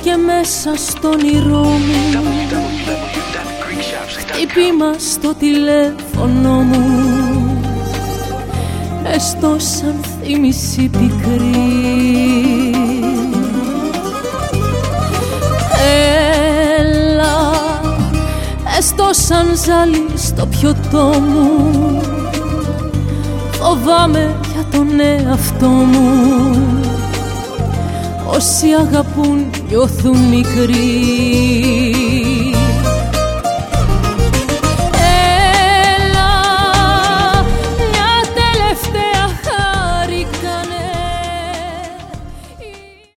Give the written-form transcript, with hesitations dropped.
και μέσα στον όνειρό μου χτύπημα στο τηλέφωνο μου, έστω σαν θύμηση πικρή. Έλα, έστω σαν ζάλι στο πιωτό μου, φοβάμαι για τον εαυτό μου. Όσοι αγαπούν νιώθουν μικροί.